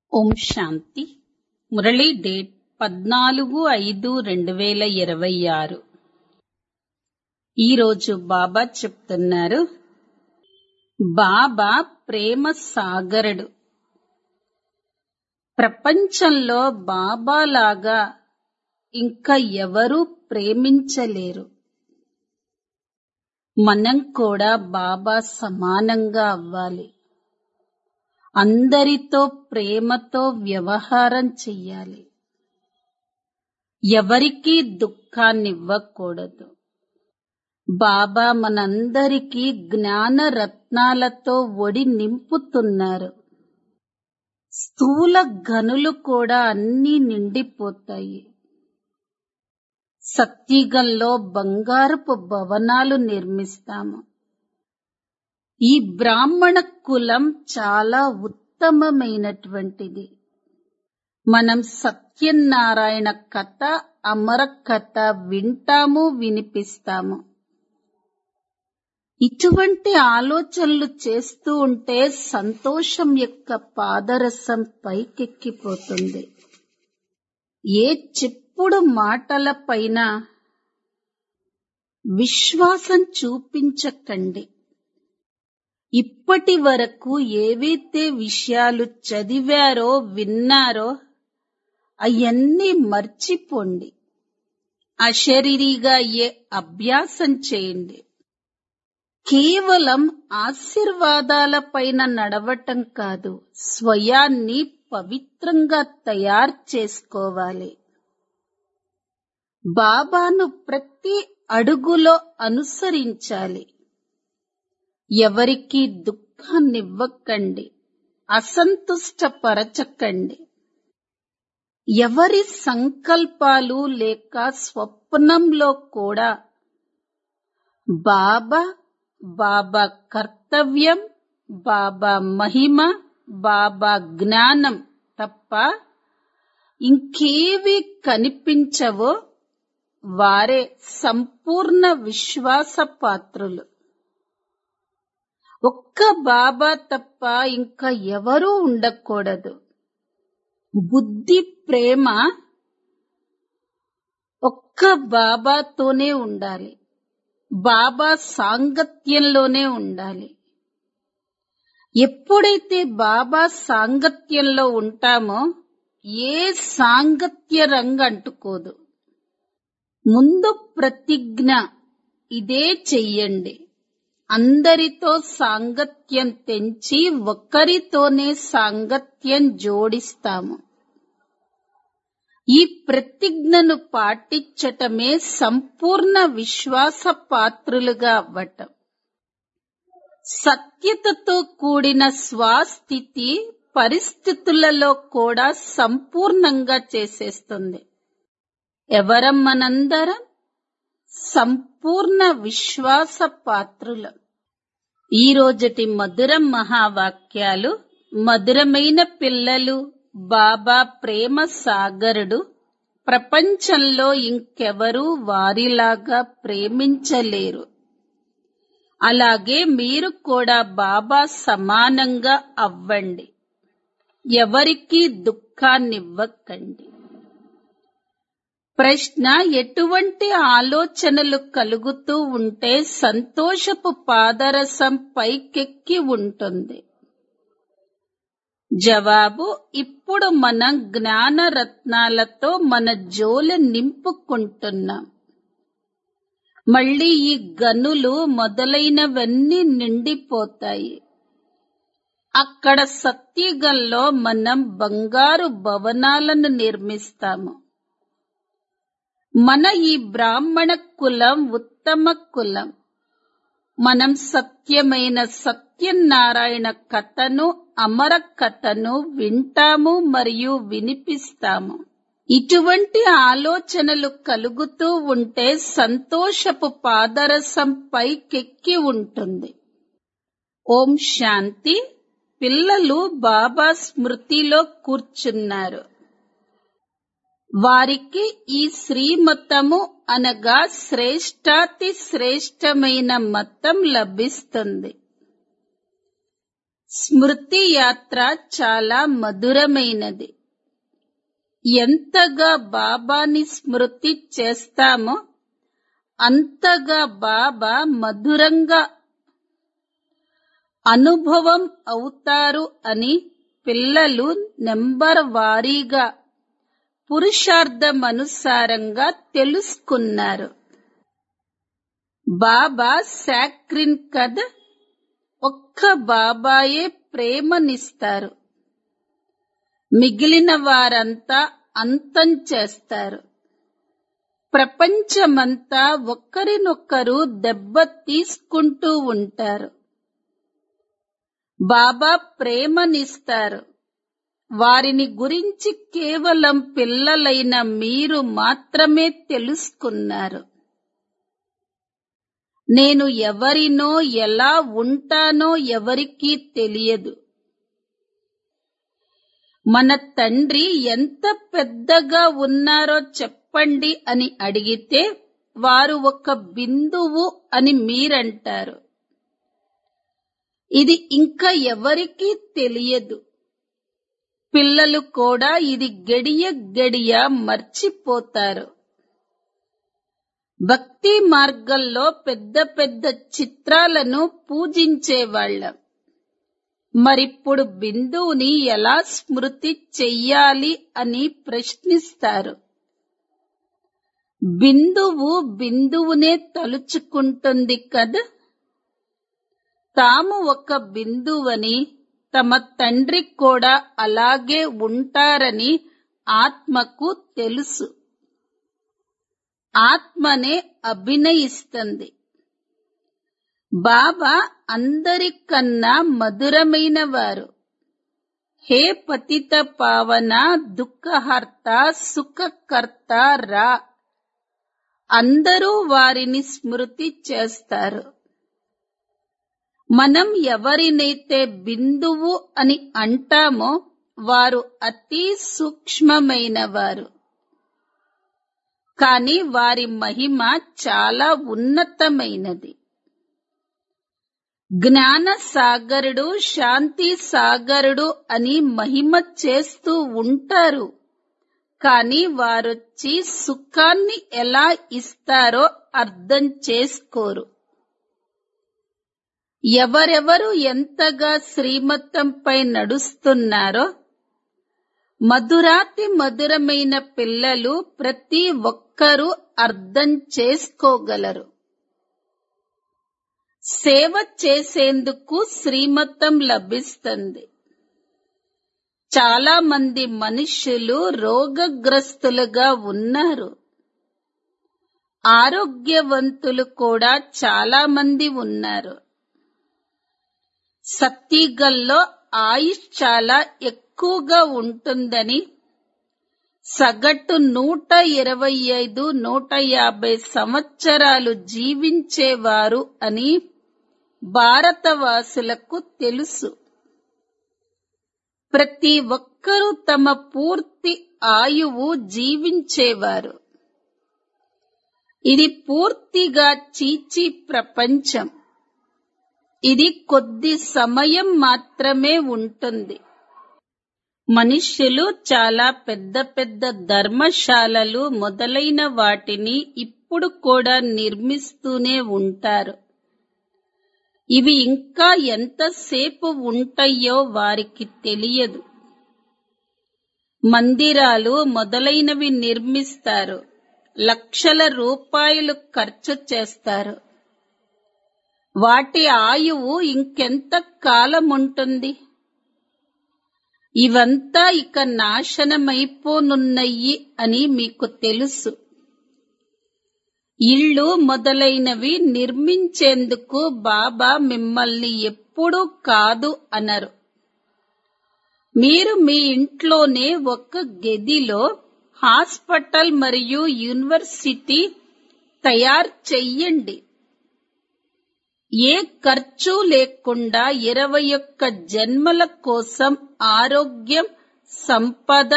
ఓం శాంతి. Murali date 14/5/2026. ఈరోజు బాబా చెప్తున్నారు, బాబా ప్రేమ సాగరుడు. ప్రపంచంలో బాబాలాగా ఇంకా ఎవరూ ప్రేమించలేరు. మనం కూడా బాబా సమానంగా అవ్వాలి. అందరితో ప్రేమతో వ్యవహారం చెయ్యాలి. ఎవరికీ దుఃఖాన్నివ్వకూడదు. బాబా మనందరికీ జ్ఞాన రత్నాలతో ఒడి నింపుతున్నారు. స్థూల గనులు కూడా అన్నీ నిండిపోతాయి. సత్యుగంలో బంగారపు భవనాలు నిర్మిస్తాము. ఈ బ్రాహ్మణ కులం చాలా ఉత్తమమైనటువంటిది. మనం సత్యనారాయణ కథ, అమర కథ వింటాము, వినిపిస్తాము. ఇటువంటి ఆలోచనలు చేస్తూ ఉంటే సంతోషం యొక్క పాదరసం పైకెక్కిపోతుంది. ఏ చెప్పుడు మాటల పైన విశ్వాసం చూపించకండి. ఇప్పటి వరకు ఏవైతే విషయాలు చదివారో, విన్నారో అవన్నీ మర్చిపోండి. అశరీరిగా అయ్యే అభ్యాసం చేయండి. కేవలం ఆశీర్వాదాల పైన నడవటం కాదు, స్వయాన్ని పవిత్రంగా తయారు చేసుకోవాలి. బాబాను ప్రతి అడుగులో అనుసరించాలి. ఎవరికీ దుఃఖాన్నివ్వకండి, అసంతుష్టపరచకండి. ఎవరి సంకల్పాలు లేక స్వప్నంలో కూడా బాబా, బాబా కర్తవ్యం, బాబా మహిమ, బాబా జ్ఞానం తప్ప ఇంకేవి కనిపించవో వారే సంపూర్ణ విశ్వాసపాత్రులు. ఒక్క బాబా తప్ప ఇంకా ఎవరూ ఉండకూడదు. బుద్ధి, ప్రేమ ఒక్క బాబాతోనే ఉండాలి. బాబా సాంగత్యంలోనే ఉండాలి. ఎప్పుడైతే బాబా సాంగత్యంలో ఉంటామో ఏ సాంగత్య రంగు అంటుకోదు. ముందు ప్రతిజ్ఞ ఇదే చెయ్యండి. అందరితో సాంగత్యం తెంచి ఒక్కరితోనే సాంగత్యం జోడిస్తాము. ఈ ప్రతిజ్ఞను పాటించటమే సంపూర్ణ విశ్వాస పాత్రులుగా అవ్వటం. సత్యతతో కూడిన స్వస్థితి పరిస్థితులలో కూడా సంపూర్ణంగా చేసేస్తుంది. ఎవరం మనందరం? సంపూర్ణ విశ్వాస పాత్రులం. ఈ రోజటి మధుర మహావాక్యాలు. మధురమైన పిల్లలు, బాబా ప్రేమ సాగరుడు. ప్రపంచంలో ఇంకెవరూ వారిలాగా ప్రేమించలేరు. అలాగే మీరు కూడా బాబా సమానంగా అవ్వండి. ఎవరికీ దుఃఖాన్నివ్వకండి. ప్రశ్న: ఎటువంటి ఆలోచనలు కలుగుతూ ఉంటే సంతోషపు పాదరసం పైకెక్కి ఉంటుంది? జవాబు: ఇప్పుడు మనం జ్ఞాన రత్నాలతో మన జోలె నింపుకుంటున్నాం. మళ్ళీ ఈ గనులు మొదలైనవన్నీ నిండిపోతాయి. అక్కడ సత్యుగంలో మనం బంగారు భవనాలను నిర్మిస్తాము. మన ఈ బ్రాహ్మణ కులం ఉత్తమ కులం. మనం సత్యమైన సత్యనారాయణ కథను, అమర కథను వింటాము మరియు వినిపిస్తాము. ఇటువంటి ఆలోచనలు కలుగుతూ ఉంటే సంతోషపు పాదరసం పైకెక్కి ఉంటుంది. ఓం శాంతి. పిల్లలు బాబా స్మృతిలో కూర్చున్నారు. వారికి ఈ శ్రీమతము అనగా శ్రేష్టాతి శ్రేష్టమైన మతం లభిస్తుంది. స్మృతి యాత్ర చాలా మధురమైనది. ఎంతగా బాబాని స్మృతి చేస్తామో అంతగా బాబా మధురంగా అనుభవం అవుతారు అని పిల్లలు నెంబర్ వారీగా పురుషార్థమనుసారంగా తెలుసుకున్నారు. బాబా సాక్రిన్ కథ, ఒక్క బాబాయే ప్రేమనిస్తారు. మిగిలిన వారంతా అంతం చేస్తారు. ప్రపంచమంతా ఒకరినొకరు దెబ్బ తీసుకుంటూ ఉంటారు. బాబా ప్రేమనిస్తారు. వారిని గురించి కేవలం పిల్లలైన మీరు మాత్రమే తెలుసుకున్నారు. నేను ఎవరినో ఎలా ఉంటానో ఎవరికీ తెలియదు. మన తండ్రి ఎంత పెద్దగా ఉన్నారో చెప్పండి అని అడిగితే వారు ఒక బిందువు అని మీరంటారు. ఇది ఇంకా ఎవరికీ తెలియదు. పిల్లలు కూడా ఇది గడియ గడియ మర్చిపోతారు. భక్తి మార్గంలో పెద్ద పెద్ద చిత్రాలను పూజించేవాళ్ళం. మరిప్పుడు బిందువుని ఎలా స్మృతి చెయ్యాలి అని ప్రశ్నిస్తారు. బిందువు బిందువునే తలుచుకుంటుంది కదా. తాము ఒక బిందువని, తమ తండ్రి కూడా అలాగే ఉంటారని ఆత్మకు తెలుసు. ఆత్మనే అభినయిస్తుంది. బాబా అందరికన్నా మధురమైన వారు. హే పతిత పావన దుఃఖహర్త సుఖకర్త రా. అందరూ వారిని స్మృతి చేస్తారు. మనం ఎవరినైతే బిందువు అని అంటామో వారు అతి సూక్ష్మమైన వారు. కాని వారి మహిమ చాలా ఉన్నతమైనది. జ్ఞాన సాగరుడు, శాంతి సాగరుడు అని మహిమ చేస్తూ ఉంటారు. కాని వారొచ్చి సుఖాన్ని ఎలా ఇస్తారో అర్థం చేసుకోరు. ఎవరెవరు ఎంతగా శ్రీమతంపై నడుస్తున్నారో మధురాతి మధురమైన పిల్లలు ప్రతి ఒక్కరూ అర్థం చేసుకోగలరు. సేవ చేసేందుకు శ్రీమతం లభిస్తుంది. చాలా మంది మనుష్యులు రోగగ్రస్తులుగా ఉన్నారు. ఆరోగ్యవంతులు కూడా చాలా మంది ఉన్నారు. సత్యుగంలో ఆయుష్ చాలా ఎక్కువగా ఉంటుందని, సగటు 125-150 సంవత్సరాలు జీవించేవారు అని భారతవాసులకు తెలుసు. ప్రతి ఒక్కరూ తమ పూర్తి ఆయువు జీవించేవారు. ఇది పూర్తిగా చీచీ ప్రపంచం. ఇది కొద్ది సమయం మాత్రమే ఉంటుంది. మనుష్యులు చాలా పెద్ద పెద్ద ధర్మశాలలు మొదలైన వాటిని ఇప్పుడు కూడా నిర్మిస్తూనే ఉంటారు. ఇవి ఇంకా ఎంతసేపు ఉంటాయో వారికి తెలియదు. మందిరాలు మొదలైనవి నిర్మిస్తారు. లక్షల రూపాయలు ఖర్చు చేస్తారు. వాటి ఆయువు ఇంకెంత కాలం ఉంటుంది? ఇవంతా ఇక నాశనమైపోనున్నయి అని మీకు తెలుసు. ఇళ్ళు మొదలైనవి నిర్మించేందుకు బాబా మిమ్మల్ని ఎప్పుడూ కాదు అనరు. మీరు మీ ఇంట్లోనే ఒక గదిలో హాస్పిటల్ మరియు యూనివర్సిటీ తయారు చెయ్యండి. ఏ ఖర్చు లేకుండా 21 జన్మల కోసం ఆరోగ్యం, సంపద,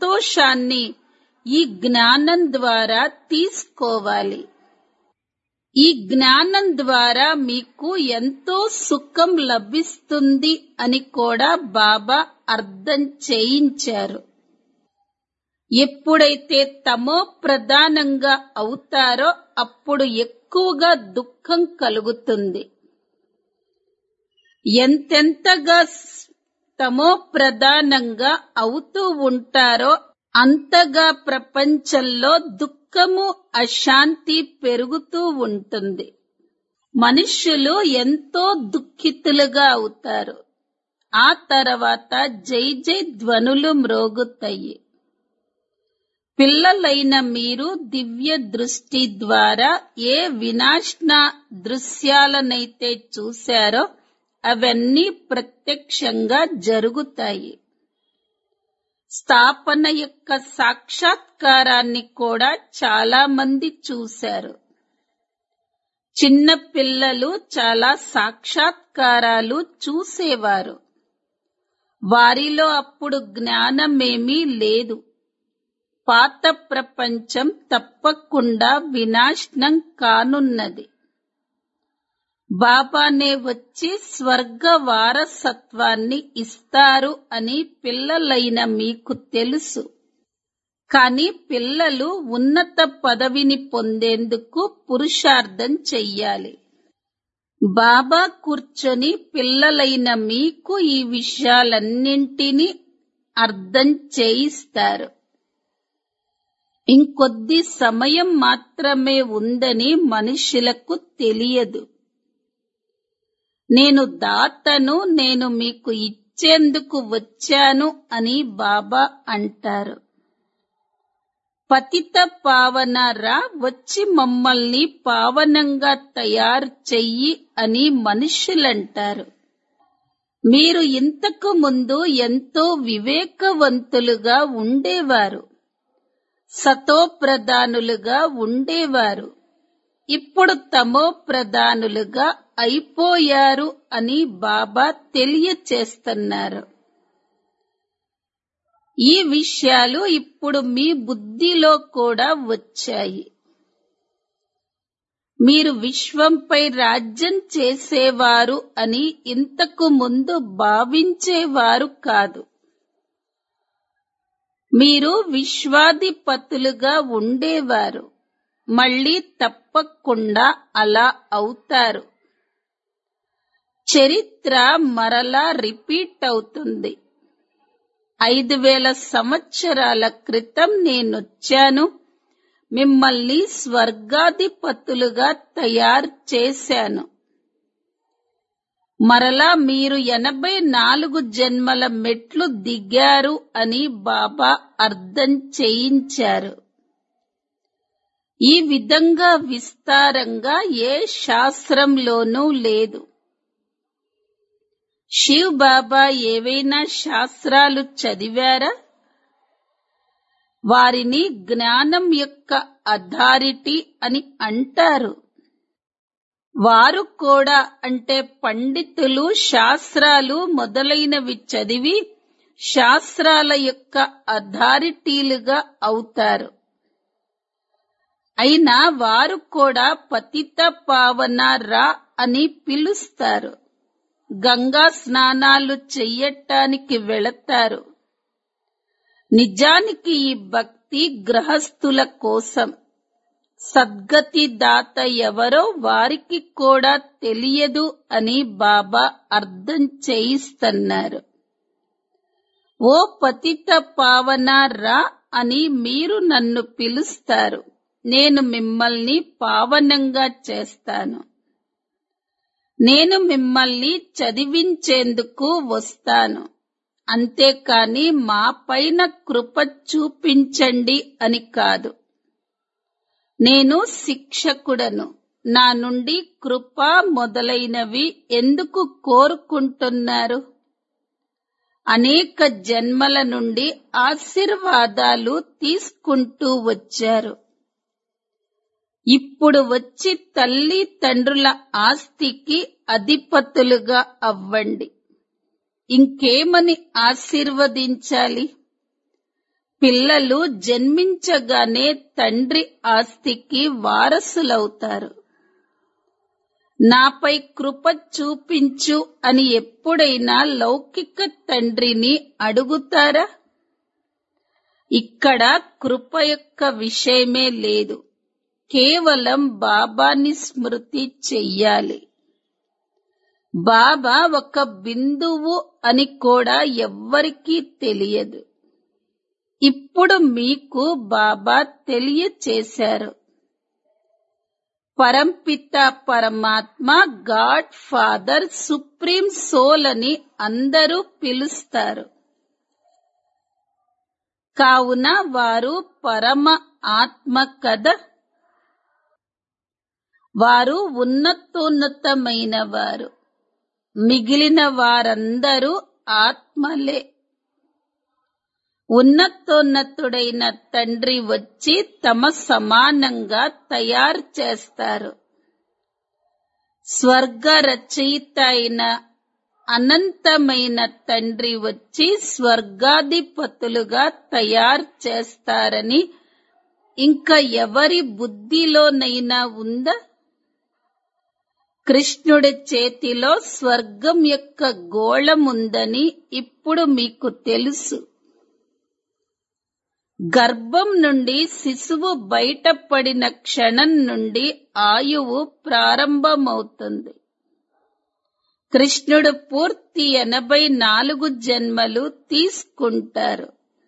సంతోషాన్ని ఈ జ్ఞానం ద్వారా తీసుకోవాలి. ఈ జ్ఞానం ద్వారా మీకు ఎంతో సుఖం లభిస్తుంది అని కూడా బాబా అర్థం చేయించారు. ఎప్పుడైతే తమో ప్రధానంగా అవుతారో అప్పుడు ఎక్కువగా దుఃఖం కలుగుతుంది. ఎంతెంతగా తమో ప్రధానంగా అవుతూ ఉంటారో అంతగా ప్రపంచంలో దుఃఖము, అశాంతి పెరుగుతూ ఉంటుంది. మనుష్యులు ఎంతో దుఃఖితులుగా అవుతారు. ఆ తర్వాత జై జై ధ్వనులు మ్రోగుతాయి. పిల్లలైన మీరు దివ్య దృష్టి ద్వారా ఏ వినాశన దృశ్యాలనైతే చూశారో అవన్నీ ప్రత్యక్షంగా జరుగుతాయి. స్థాపన యొక్క సాక్షాత్కారాన్ని కూడా చాలా మంది చూశారు. చిన్న పిల్లలు చాలా సాక్షాత్కారాలు చూసేవారు. వారిలో అప్పుడు జ్ఞానమేమీ లేదు. పాత ప్రపంచం తప్పకుండా వినాశనం కానున్నది. బాబానే వచ్చి స్వర్గ వారసత్వాన్ని ఇస్తారు అని పిల్లలైన మీకు తెలుసు. కానీ పిల్లలు ఉన్నత పదవిని పొందేందుకు పురుషార్థం చెయ్యాలి. బాబా కూర్చొని పిల్లలైన మీకు ఈ విషయాలన్నింటినీ అర్థం చేయిస్తారు. ఇంకొద్ది సమయం మాత్రమే ఉందని మనుషులకు తెలియదు. నేను దాతను, నేను మీకు ఇచ్చేందుకు వచ్చాను అని బాబా అంటారు. పతిత పావన రా, వచ్చి మమ్మల్ని పావనంగా తయారు చెయ్యి అని మనుషులంటారు. మీరు ఇంతకు ముందు ఎంతో వివేకవంతులుగా ఉండేవారు, సతో ప్రధానులుగా ఉండేవారు. ఇప్పుడు తమో ప్రధానులుగా అయిపోయారు అని బాబా తెలియచేస్తున్నారు. ఈ విషయాలు ఇప్పుడు మీ బుద్ధిలో కూడా వచ్చాయి. మీరు విశ్వంపై రాజ్యం చేసేవారు అని ఇంతకు ముందు భావించేవారు కాదు. మీరు విశ్వాధిపతులుగా ఉండేవారు. మళ్ళీ తప్పకుండా అలా అవుతారు. చరిత్ర మరలా రిపీట్ అవుతుంది. 5000 సంవత్సరాల క్రితం నేనొచ్చాను, మిమ్మల్ని స్వర్గాధిపతులుగా తయారు చేశాను. మరలా మీరు 84 జన్మల మెట్లు దిగారు అని బాబా అర్థం చేయించారు. ఈ విధంగా విస్తారంగా ఏ శాస్త్రంలోనూ లేదు. శివ్ బాబా ఏవైనా శాస్త్రాలు చదివారా? వారిని జ్ఞానం యొక్క అథారిటీ అని అంటారు. వారు కూడా అంటే పండితులు శాస్త్రాలు మొదలైనవి చదివి శాస్త్రాల యొక్క అథారిటీలుగా అవుతారు. అయినా వారు కూడా పతిత పావన రా అని పిలుస్తారు. గంగా స్నానాలు చెయ్యటానికి వెళతారు. నిజానికి ఈ భక్తి గృహస్థుల కోసం. సద్గతి దాత ఎవరో వారికి కూడా తెలియదు అని బాబా అర్థం చేయిస్తున్నారు. ఓ పతిత పావన రా అని మీరు నన్ను పిలుస్తారు. నేను మిమ్మల్ని పావనంగా చేస్తాను. నేను మిమ్మల్ని చదివించేందుకు వస్తాను. అంతేకాని మా పైన కృప చూపించండి అని కాదు. నేను శిక్షకుడను. నా నుండి కృప మొదలైనవి ఎందుకు కోరుకుంటున్నారు? అనేక జన్మల నుండి ఆశీర్వాదాలు తీసుకుంటూ వచ్చారు. ఇప్పుడు వచ్చి తల్లి తండ్రుల ఆస్తికి అధిపతులుగా అవ్వండి. ఇంకేమని ఆశీర్వదించాలి? పిల్లలు జన్మించగానే తండ్రి ఆస్తికి వారసులవుతారు. నాపై కృప చూపించు అని ఎప్పుడైనా లౌకిక తండ్రిని అడుగుతారా? ఇక్కడ కృప యొక్క విషయమే లేదు, కేవలం బాబాని స్మృతి చెయ్యాలి. బాబా ఒక బిందువు అని కూడా ఎవ్వరికీ తెలియదు. ఇప్పుడు మీకు బాబా తెలియచేశారు. పరంపిత పరమాత్మ, గాడ్ ఫాదర్, సుప్రీం సోల్ అని అందరూ పిలుస్తారు. కావున వారు పరమ ఆత్మ కదా. వారు ఉన్నతోన్నతమైన వారు. మిగిలిన వారందరూ ఆత్మలే. ఉన్నతోన్నతుడైన తండ్రి వచ్చి తమ సమానంగా తయారు చేస్తారు. స్వర్గ రచయిత అయిన అనంతమైన తండ్రి వచ్చి స్వర్గాధిపతులుగా తయారు చేస్తారని ఇంకా ఎవరి బుద్ధిలోనైనా ఉందా? కృష్ణుడి చేతిలో స్వర్గం యొక్క గోళముందని ఇప్పుడు మీకు తెలుసు. గర్భం నుండి శిశువు బయటపడిన క్షణం నుండి ఆయువు ప్రారంభమవుతుంది. కృష్ణుడు పూర్తి 84 జన్మలు తీసుకుంటారు.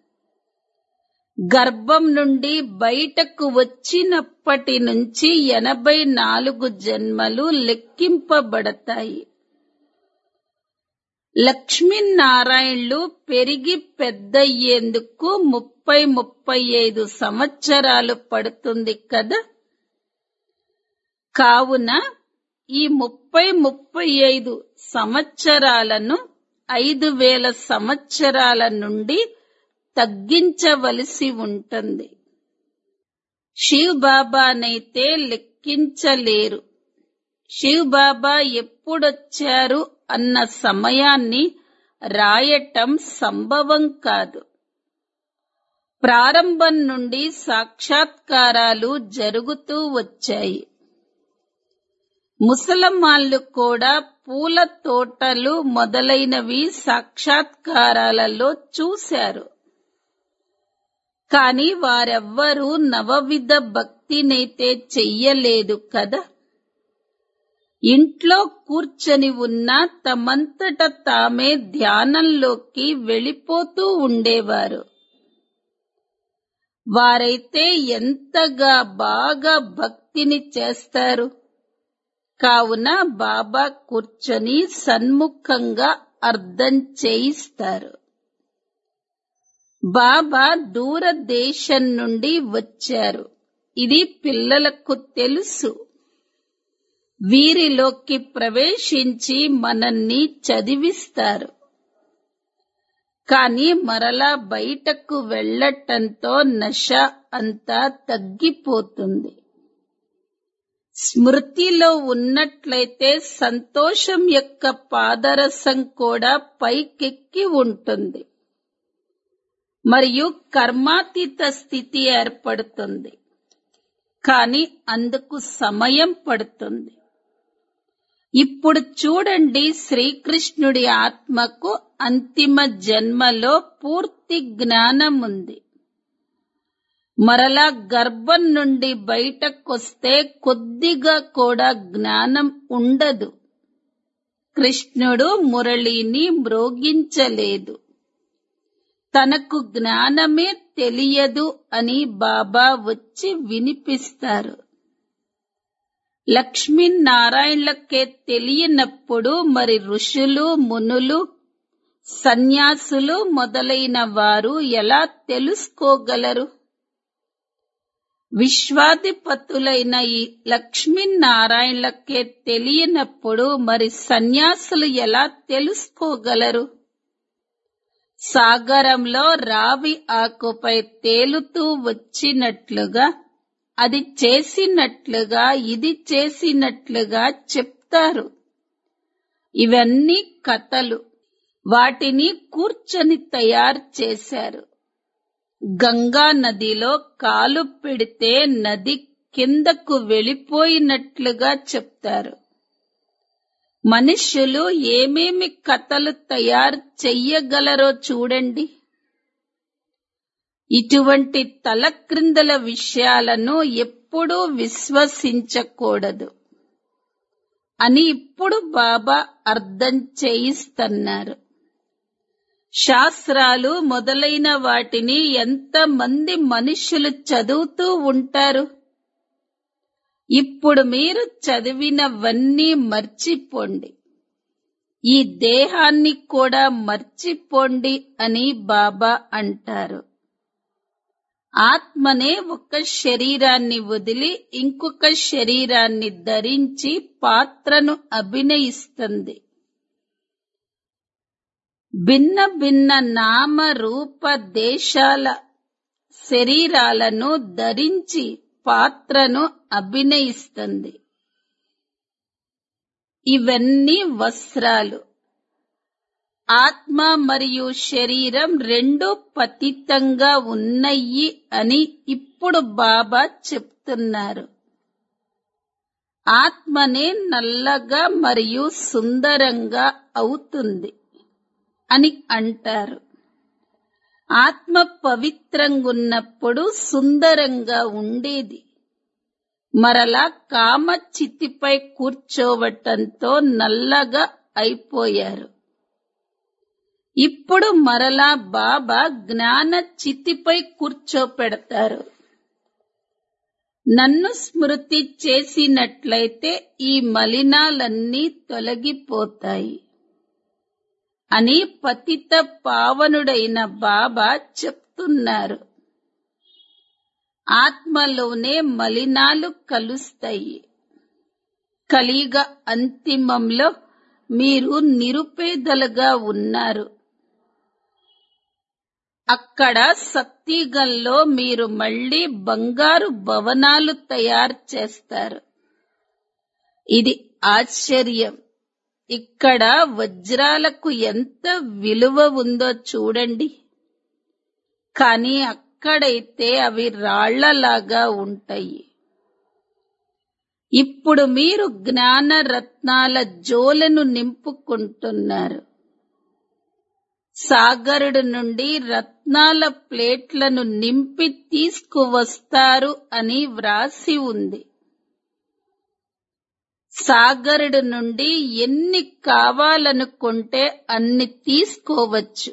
గర్భం నుండి బయటకు వచ్చినప్పటి నుంచి 84 జన్మలు లెక్కింపబడతాయి. లక్ష్మీనారాయణులు పెరిగి పెద్దయ్యేందుకు 30-35 సంవత్సరాలు పడుతుంది కదా. కావున ఈ 30-35 సంవత్సరాలను 5000 సంవత్సరాల నుండి తగ్గించవలసి ఉంటుంది. శివ్ బాబానైతే లెక్కించలేరు. శివ్ బాబా ఎప్పుడొచ్చారు అన్న సమయాన్ని రాయటం సంభవం కాదు. ప్రారంభం నుండి సాక్షాత్కారాలు జరుగుతూ వచ్చాయి. ముసలమాన్లు కూడా పూల తోటలు మొదలైనవి సాక్షాత్కారాలలో చూశారు. కాని వారెవ్వరూ నవవిధ భక్తినైతే చెయ్యలేదు కదా. ఇంట్లో కూర్చొని ఉన్నా తమంతట తామే ధ్యానంలోకి వెళ్ళిపోతూ ఉండేవారు. వారైతే ఎంతగా బాగా భక్తిని చేస్తారు. కావున బాబా కూర్చొని సన్ముఖంగా అర్థం చేయిస్తారు. బాబా దూరదేశం నుండి వచ్చారు. ఇది పిల్లలకు తెలుసు. వీరిలోకి ప్రవేశించి మనల్ని చదివిస్తారు. కాని మరలా బయటకు వెళ్ళటంతో నశ అంతా తగ్గిపోతుంది. స్మృతిలో ఉన్నట్లయితే సంతోషం యొక్క పాదరసం కూడా పైకెక్కి ఉంటుంది మరియు కర్మాతీత స్థితి ఏర్పడుతుంది. కాని అందుకు సమయం పడుతుంది. ఇప్పుడు చూడండి, శ్రీకృష్ణుడి ఆత్మకు అంతిమ జన్మలో పూర్తి జ్ఞానం ఉంది. మరలా గర్భం నుండి బయటకొస్తే కొద్దిగా కూడా జ్ఞానం ఉండదు. కృష్ణుడు మురళిని మ్రోగించలేదు. తనకు జ్ఞానమే తెలియదు అని బాబా వచ్చి వినిపిస్తారు. లక్ష్మీనారాయణులకే తెలియనప్పుడు మరి ఋషులు, మునులు, సన్యాసులు మొదలైన వారు ఎలా తెలుసుకోగలరు? విశ్వాధిపతులైన ఈ లక్ష్మీనారాయణులకే తెలియనప్పుడు మరి సన్యాసులు ఎలా తెలుసుకోగలరు? సాగరంలో రావి ఆకుపై తేలుతూ వచ్చినట్లుగా, అది చేసినట్లుగా, ఇది చేసినట్లుగా చెప్తారు. ఇవన్నీ కథలు. వాటిని కూర్చొని తయారు చేశారు. గంగా నదిలో కాలు పెడితే నది కిందకు వెళ్ళిపోయినట్లుగా చెప్తారు. మనుష్యులు ఏమేమి కథలు తయారు చెయ్యగలరో చూడండి. ఇటువంటి తలక్రిందల విషయాలను ఎప్పుడూ విశ్వసించకూడదు అని ఇప్పుడు బాబా అర్థం చేయిస్తున్నారు. శాస్త్రాలు మొదలైన వాటిని ఎంతమంది మనుష్యులు చదువుతూ ఉంటారు. ఇప్పుడు మీరు చదివినవన్నీ మర్చిపోండి, ఈ దేహాన్ని కూడా మర్చిపోండి అని బాబా అంటారు. ఆత్మనే ఒక శరీరాన్ని వదిలి ఇంకొక శరీరాన్ని ధరించి పాత్రను అభినయిస్తుంది. భిన్న భిన్న నామ రూప దేశాల శరీరాలను ధరించి పాత్రను అభినయిస్తుంది. ఇవన్నీ వస్త్రాలు. ఆత్మ మరియు శరీరం రెండూ పతితంగా ఉన్నాయి అని ఇప్పుడు బాబా చెప్తున్నారు. ఆత్మనే నల్లగా మరియు సుందరంగా అవుతుంది అని అంటారు. ఆత్మ పవిత్రంగున్నప్పుడు సుందరంగా ఉండేది. మరలా కామ చితిపై కూర్చోవటంతో నల్లగా అయిపోయారు. ఇప్పుడు మరలా బాబా జ్ఞాన చితిపై కూర్చోపెడతారు. నన్ను స్మృతి చేసినట్లయితే ఈ మలినాలన్నీ తొలగిపోతాయి అని పతిత పావనుడైన బాబా చెప్తున్నారు. ఆత్మలోనే మలినాలు కలుస్తాయి. కలియుగ అంతిమంలో మీరు నిరుపేదలుగా ఉన్నారు. అక్కడ సత్యుగంలో మీరు మళ్ళీ బంగారు భవనాలు తయారు చేస్తారు. ఇది ఆశ్చర్యం. ఇక్కడ వజ్రాలకు ఎంత విలువ ఉందో చూడండి. కానీ అక్కడైతే అవి రాళ్లలాగా ఉంటాయి. ఇప్పుడు మీరు జ్ఞాన రత్నాల జోలెను నింపుకుంటున్నారు. సాగరుడు నుండి రత్నాల ప్లేట్లను నింపి తీసుకువస్తారు అని వ్రాసి ఉంది. సాగరుడు నుండి ఎన్ని కావాలనుకుంటే అన్ని తీసుకోవచ్చు.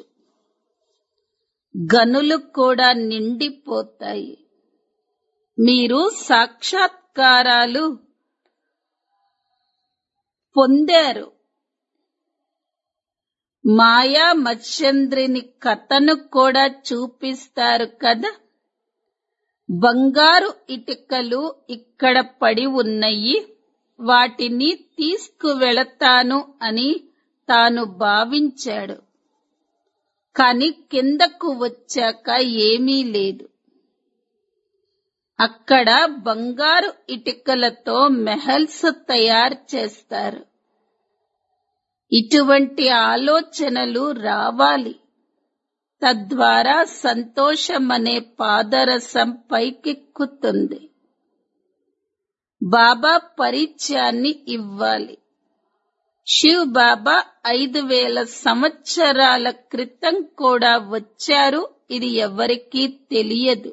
గనులు కూడా నిండిపోతాయి. మీరు సాక్షాత్కారాలు పొందారు. మాయా మత్స్యంద్రిని కథను కూడా చూపిస్తారు కదా. బంగారు ఇటుకలు ఇక్కడ పడి ఉన్నాయి, వాటిని తీసుకువెళతాను అని తాను భావించాడు. కాని కిందకు వచ్చాక ఏమీ లేదు. అక్కడ బంగారు ఇటుకలతో మెహల్స్ తయారు చేస్తారు. ఇటువంటి ఆలోచనలు రావాలి. తద్వారా సంతోషమనే పాదరసం పైకెక్కుతుంది. బాబా పరిచయాన్ని ఇవ్వాలి. శివ్ బాబా 5000 సంవత్సరాల క్రితం కూడా వచ్చారు. ఇది ఎవరికీ తెలియదు.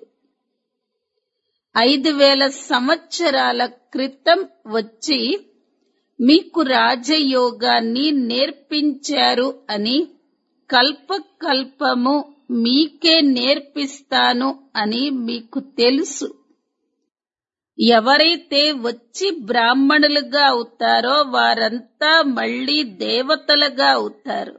5000 సంవత్సరాల క్రితం వచ్చి మీకు రాజయోగాన్ని నేర్పించారు అని, కల్పకల్పము మీకే నేర్పిస్తాను అని మీకు తెలుసు. ఎవరైతే వచ్చి బ్రాహ్మణులుగా అవుతారో వారంతా మళ్ళీ దేవతలుగా అవుతారు.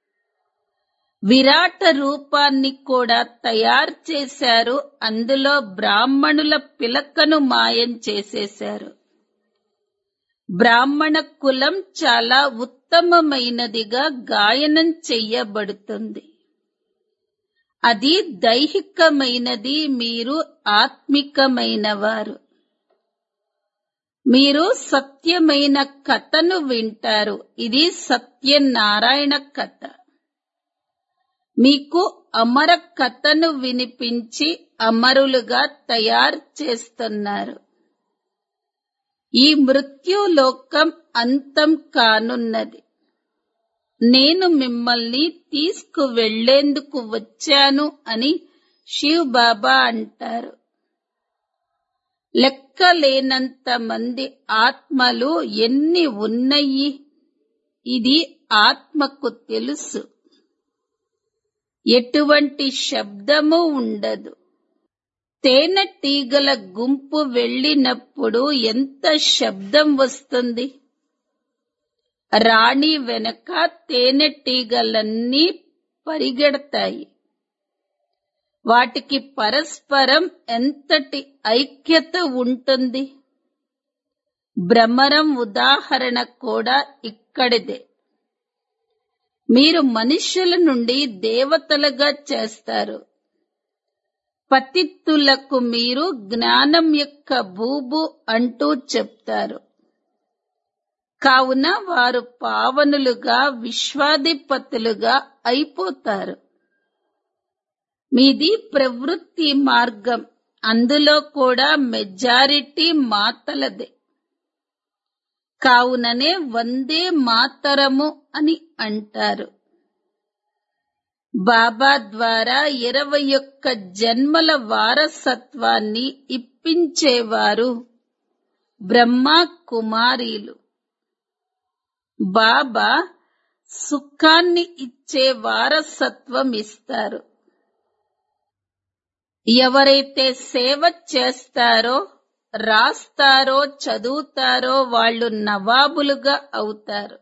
విరాట రూపాన్ని కూడా తయారు చేశారు. అందులో బ్రాహ్మణుల పిలకను మాయం చేసేశారు. బ్రాహ్మణ కులం చాలా ఉత్తమమైనదిగా గాయనం చెయ్యబడుతుంది. అది దైహికమైనది, మీరు ఆత్మికమైనవారు. మీరు సత్యమైన కథను వింటారు. ఇది సత్యనారాయణ కథ. మీకు అమర కథను వినిపించి అమరులుగా తయారు చేస్తున్నారు. ఈ మృత్యులోకం అంతం కానున్నది. నేను మిమ్మల్ని తీసుకువెళ్లేందుకు వచ్చాను అని శివ్ బాబా అంటారు. లెక్కలేనంత మంది ఆత్మలు ఎన్ని ఉన్నాయి, ఇది ఆత్మకు తెలుసు. ఎటువంటి శబ్దము ఉండదు. తేనెటీగల గుంపు వెళ్ళినప్పుడు ఎంత శబ్దం వస్తుంది. రాణి వెనక తేనెటీగలన్నీ పరిగెడతాయి. వాటికి పరస్పరం ఎంతటి ఐక్యత ఉంటుంది. భ్రమరం ఉదాహరణ కూడా ఇక్కడిదే. మీరు మనుష్యుల నుండి దేవతలుగా చేస్తారు. పతిత్తులకు మీరు జ్ఞానం యొక్క భూభు అంటూ చెప్తారు. కావున వారు పావనులుగా విశ్వాధిపతులుగా అయిపోతారు. మీది ప్రవృత్తి మార్గం, అందులో కూడా మెజారిటీ మాతలదే. కావుననే వందే మాతరము అని అంటారు. బాబా ద్వారా 21 జన్మల వారసత్వాన్ని ఇప్పించేవారు బ్రహ్మ కుమారీలు. బాబా సుఖాన్ని ఇచ్చే వారసత్వం ఇస్తారు. ఎవరైతే సేవ చేస్తారో, రాస్తారో, చదువుతారో వాళ్ళు నవాబులుగా అవుతారు.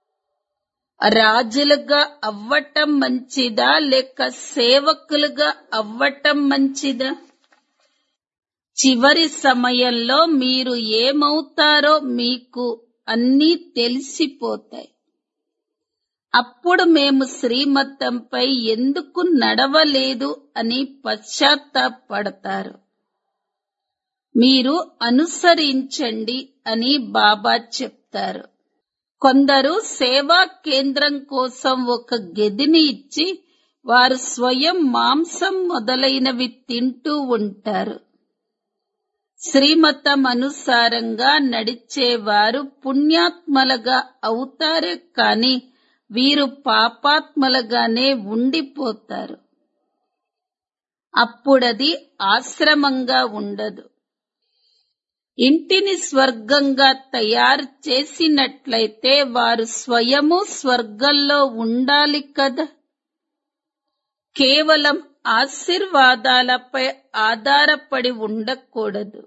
రాజులుగా అవ్వటం మంచిదా లేక సేవకులుగా అవ్వటం మంచిదా? చివరి సమయంలో మీరు ఏమవుతారో మీకు అన్నీ తెలిసిపోతాయి. అప్పుడు మేము శ్రీమతంపై ఎందుకు నడవలేదు అని పశ్చాత్తాపడతారు. మీరు అనుసరించండి అని బాబా చెప్తారు. కొందరు సేవా కేంద్రం కోసం ఒక గదిని ఇచ్చి వారు స్వయం మాంసం మొదలైనవి తింటూ ఉంటారు. శ్రీమతం అనుసారంగా నడిచేవారు పుణ్యాత్మలుగా అవుతారే కాని వీరు పాపాత్మలుగానే ఉండిపోతారు. అప్పుడది ఆశ్రమంగా ఉండదు. ఇంటిని స్వర్గంగా తయారు చేసినట్లయితే వారు స్వయము స్వర్గంలో ఉండాలి కదా. కేవలం ఆశీర్వాదాలపై ఆధారపడి ఉండకూడదు.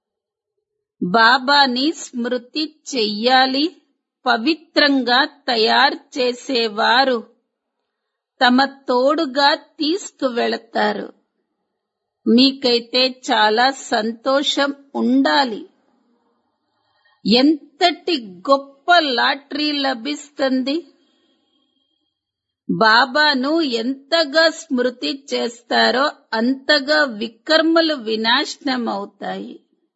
బాబాని స్మృతి చెయ్యాలి. పవిత్రంగా తయారు చేసేవారు తమ తోడుగా తీసుకువెళతారు. మీకైతే చాలా సంతోషం ఉండాలి. ఎంతటి గొప్ప లాటరీ లభిస్తుంది. బాబాను ఎంతగా స్మృతి చేస్తారో అంతగా వికర్మలు వినాశనమవుతాయి.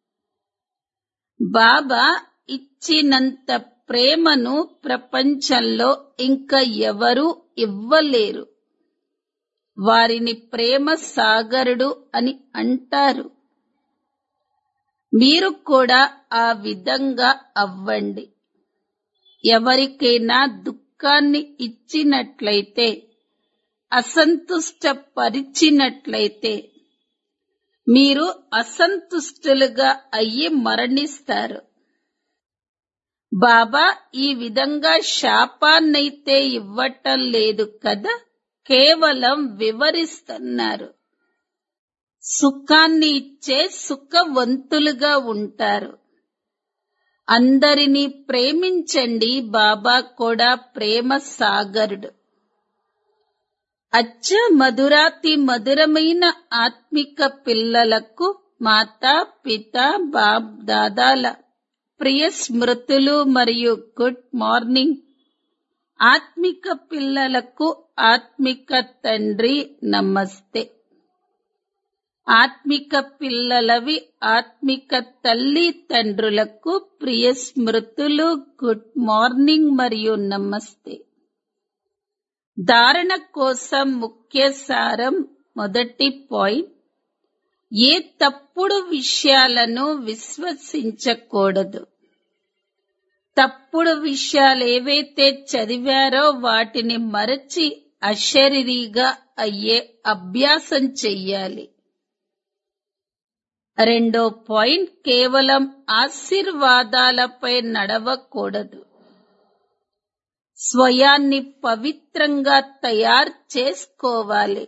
బాబా ఇచ్చినంత ప్రేమను ప్రపంచంలో ఇంకా ఎవరూ ఇవ్వలేరు. వారిని ప్రేమ సాగరుడు అని అంటారు. మీరు కూడా ఆ విధంగా అవ్వండి. ఎవరికైనా దుఃఖాన్ని ఇచ్చినట్లయితే, అసంతుష్టపరిచినట్లయితే మీరు అసంతుష్టులుగా అయ్యి మరణిస్తారు. బాబా ఈ విధంగా శాపాన్నైతే ఇవ్వటం లేదు కదా, కేవలం వివరిస్తున్నారు. సుఖాన్ని ఇచ్చే సుఖవంతులుగా ఉంటారు. అందరినీ ప్రేమించండి. బాబా కూడా ప్రేమ సాగరుడు. అచ్చ మధురాతి మధురమైన ఆత్మిక పిల్లలకు మాతా పిత బాప్ దాదాల ప్రియ స్మృతులు మరియు గుడ్ మార్నింగ్. ఆత్మిక పిల్లలకు ఆత్మిక తండ్రి నమస్తే. ఆత్మిక పిల్లలవి ఆత్మిక తల్లి తండ్రులకు ప్రియ స్మృతులు, గుడ్ మార్నింగ్ మరియు నమస్తే. ధారణ కోసం ముఖ్య సారం. మొదటి పాయింట్, ఏ తప్పుడు విషయాలను విశ్వసించకూడదు. తప్పుడు విషయాలు ఏవైతే చదివారో వాటిని మరచి అశరీరిగా అయ్యే అభ్యాసం చెయ్యాలి. రెండో పాయింట్, కేవలం ఆశీర్వాదాలపై నడవకూడదు. స్వయాన్ని పవిత్రంగా తయారు చేసుకోవాలి.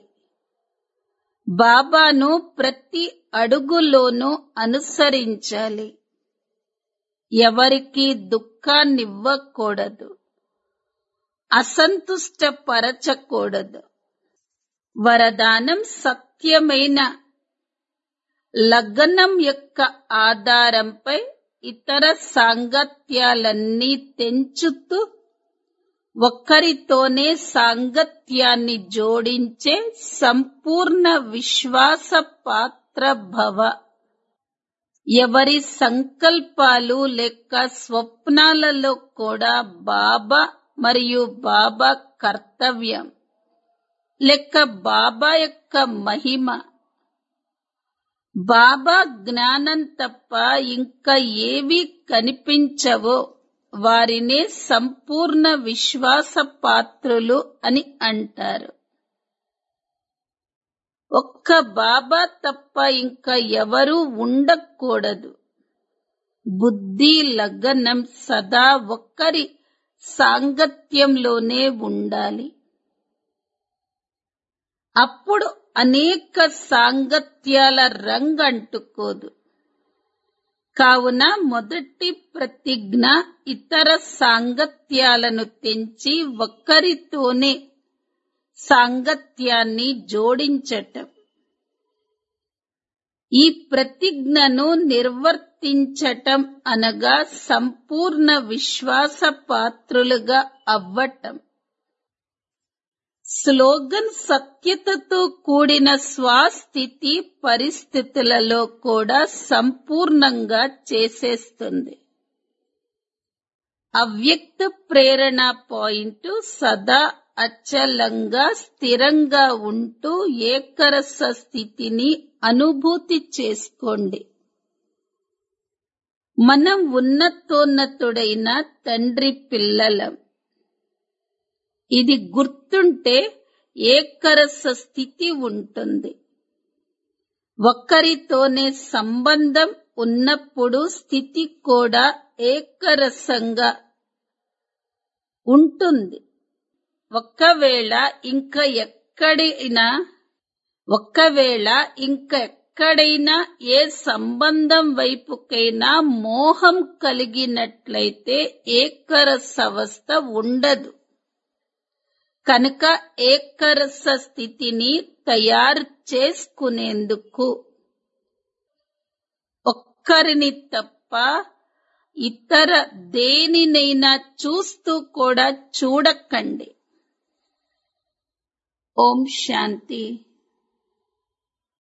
బాబాను ప్రతి అడుగులోనూ అనుసరించాలి. ఎవరికీ దుఃఖాన్నివ్వకూడదు. అసంతుష్టపరచకూడదు. వరదానం సత్యమైన లగ్నం యొక్క ఆధారంపై ఇతర సాంగత్యాలన్నీ తెంచుతూ ఒక్కరితోనే సాంగత్యాన్ని జోడించే సంపూర్ణ విశ్వాస పాత్ర భవ. ఎవరి సంకల్పాలు లేక స్వప్నాలలో కూడా బాబా మరియు బాబా కర్తవ్యం లేక బాబా యొక్క మహిమ, బాబా జ్ఞానం తప్ప ఇంకా ఏవీ కనిపించవో వారినే సంపూర్ణ విశ్వాస పాత్రులు అని అంటారు. ఒక్క బాబా తప్ప ఇంకా ఎవరూ ఉండకూడదు. బుద్ధి లగ్నం సదా ఒక్కరి సాంగత్యంలోనే ఉండాలి. అప్పుడు అనేక సాంగత్యాల రంగంటుకోదు. కావున మొదటి ప్రతిజ్ఞ ఇతర సాంగత్యాలను తెంచి ఒక్కరితోనే సాంగత్యాన్ని జోడించటం. ఈ ప్రతిజ్ఞను నిర్వర్తించటం అనగా సంపూర్ణ విశ్వాస పాత్రులుగా అవ్వటం. స్లోగన్ సత్యతతో కూడిన స్వస్థితి పరిస్థితులలో కూడా సంపూర్ణంగా చేసేస్తుంది. అవ్యక్త ప్రేరణ పాయింట్, సదా అచలంగా స్థిరంగా ఉంటూ ఏకరస స్థితిని అనుభూతి చేసుకోండి. మనం ఉన్నతోన్నతుడైన తండ్రి పిల్లలం. ఇది గుర్తుంటే ఏకరస స్థితి ఉంటుంది. ఒక్కరితోనే సంబంధం ఉన్నప్పుడు స్థితి కూడా ఏకరసంగా ఉంటుంది. ఒకవేళ ఇంకా ఎక్కడైనా ఏ సంబంధం వైపుకైనా మోహం కలిగినట్లయితే ఏకరసవస్థ ఉండదు. కనుక ఏకరస స్థితిని తయారు చేసుకునేందుకు ఒక్కరిని తప్ప ఇతర దేనినైనా చూస్తూ కూడా చూడకండి. ఓం శాంతి.